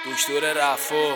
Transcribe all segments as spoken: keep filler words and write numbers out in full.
دکتر رفو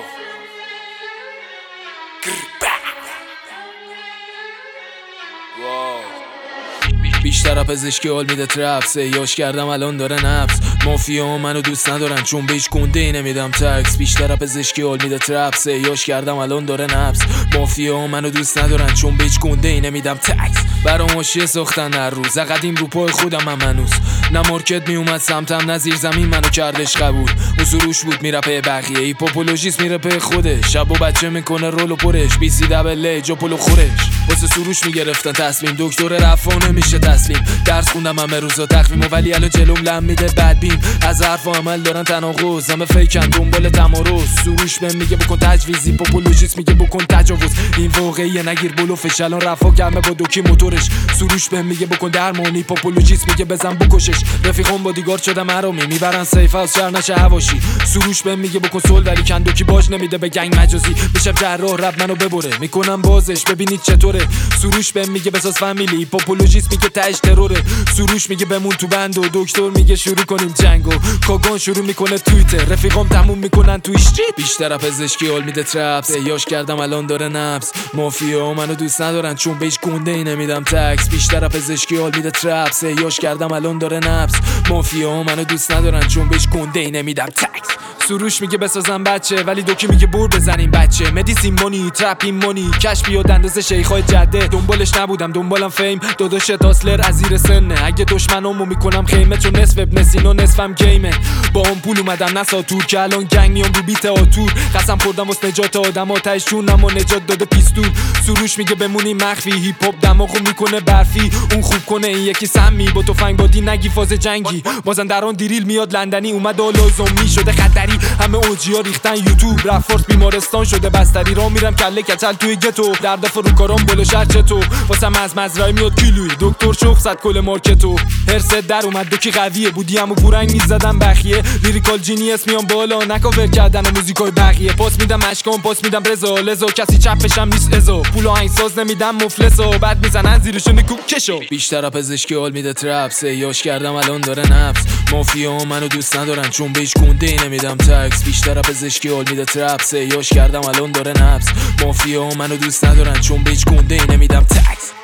بیشتر پزشکی حال میده ترپ سیاش کردم الان داره نفس مافیا منو دوست ندارن چون به هیچ گنده نمیدم تکس. بیشتر پزشکی حال میده ترپ سیاش کردم الان داره نفس مافیا منو دوست ندارن چون به هیچ گنده نمیدم تکس. برام حاشیه ساختن هر روز قدیم رو پای خودم هم هنوز نه مارکت میومد سمتم نه زیر زمین منو کردش قبول. اون سروش بود میره پی بقیه ای پاپولوژیست میره پی خودش شب و بچه میکنه رول و پرش بی سی دبل ای جاپولو خورش واسه سروش میگرفتن تصمیم دکتر رفا نمیشه تسلیم. درس خوندم همه روزا تقویم و ولی الان جلوم لم میده بدبین از حرف و عمل دارن تناقض همه فیکن دنبال تمارض. سروش بهم میگه بکن تجویزی پاپولوژیست میگه بکن تجاوز این واقعیه نگیر بلوفش الان رفا گرمه با دوکی موتورش. سروش بهم میگه بکن درمانی پاپولوژیست میگه بزن بکشش رفیقم بادیگارد شدم حرامی میبرن سیف از شهر نشه هواشی. سروش بهم میگه بکن سول ولی کندوکی باش نمیده به گنگ مجازی بشم جراح رب منو ببره میکنم بازش ببینید چطوره. سروش بهم میگه بساز فامیلی پاپولوژیست میگه تاج تروره. سروش میگه بمون تو بند و دکتر میگه شروع کنیم جنگو کاگان شروع میکنه توییتر رفیقام تموم میکنن تو ایشتی. بیشتر پزشکی حال میده ترپس یاش کردم الان داره نفس مافیا منو دوست ندارن چون به هیچ گنده ای نمیدم تکس. بیشتر پزشکی حال میده ترپس یاش کردم الان داره نفس مافیا منو دوست ندارن چون به هیچ گنده ای نمیدم تکس. سروش میگه بسازم بچه ولی دوکی میگه بور بزنیم بچه مدیسین مونی ترپین مونی کش بیاد اندازه شیخای جده دنبالش نبودم دنبالم فیم داداش تاسلر از زیر سنه اگه دشمنامو میکنم خیمه چون نصف ابن سینا نصفم گیمه با هم پول اومدم نساتور که الان گنگ میام رو بیت آتور قسم خوردم واسه نجات آدم آتش جونم و نجات داده پیستول. سروش میگه بمونی مخفی هیپ هاپ دماغو میکنه برفی اون خوب کنه این یکی سمی با تفنگ بادی نگی فاز جنگی مازندران دیریل میاد لندنی اومد لازمی شده خطری همه اوجیا ریختن یوتیوب رفورت بیمارستان شده بستری را میرم کله کچل توی گتو در دفعه رو کارام بالا شرچه تو واسم از مزرعه میاد کیلویی دکتر شخ زد کل مارکتو هرست در اومد دوکی قویه بودی همو پورنگ میزدم بخیه لیریکال جینیس میام بالا نکاور کردن و موزیکای بقیه پاس میدم اشکام پاس میدم رضا لزا کسی چپشم نیست ازا پول و آهنگساز نمیدم مفلسا بعد میزنن زیرش نکو کشو. بیشتر پزشکی حال میده ترپس یاش کردم الان داره نفس مافیا منو دوست ندارن چون به هیچ گنده ای نمیدم تکس. بیشتر پزشکی حال میده ترپس یاش کردم الان داره نفس مافیا منو دوست ندارن چون به هیچ گنده ای نمیدم تکس.